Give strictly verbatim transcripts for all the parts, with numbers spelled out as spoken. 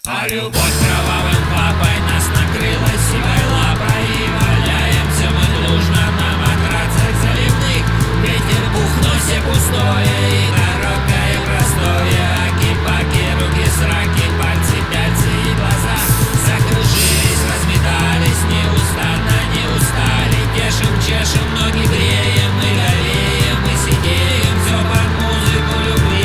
А любовь кровавым папой нас накрыла сивой лапой, и валяемся мы дружно на матрацах заливных. Ветер бухно все пустое, и короткое простое. Аки-паки, руки сраки, пальцы, пяльцы и глаза закружились, разметались, неустанно не устали. Тешим, чешем, ноги греем, мы гореем, мы сидеем, все под музыку любви.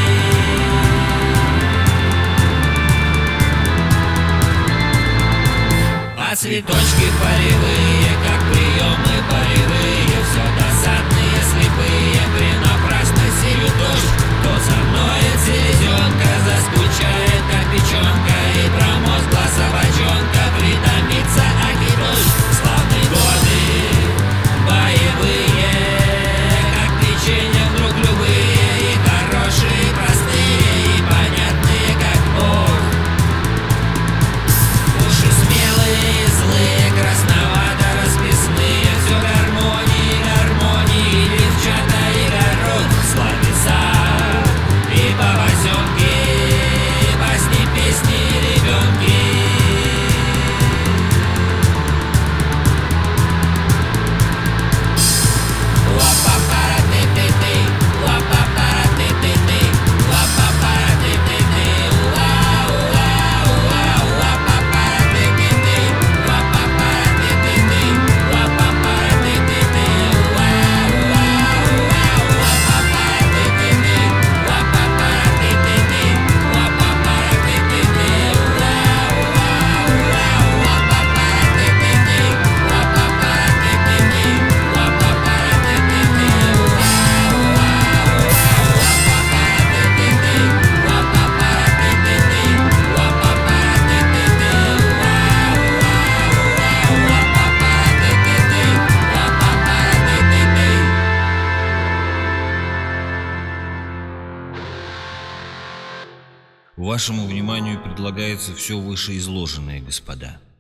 А цветочки полевые, как приемы полевые, все досадные, слепые, принапрасно сеют дождь. Кто со мной селезенка заскучает, как печенка, и промозгла собачонка притомится, аки дождь. Славные годы боевые, как печенье вдруг любые, и хорошие, и простые, и понятные, как Бог. Уши смелые, злые, красновато-расписные, все гармонии, гармонии, девчата и город, словеса и побосенки, басни, песни и ребенки. Ла-па-пара-ты-ты-ты, ла-па-пара-ты-ты-ты, ла-па-пара-ты-ты-ты, уа-уа-уа, ла-па-пара-ты-ты-ты, ла-па-пара-ты-ты-ты, ла-па-пара-ты-ты-ты, уа-уа-уа, ла-па-пара-ты-ты-ты, ла-па-пара-ты-ты-ты, ла-па-пара-ты-ты-ты, уа-уа-уа, ла-па-пара-ты-ты-ты, ла-па-пара-ты-ты-ты, Вашему вниманию предлагается все вышеизложенное, господа.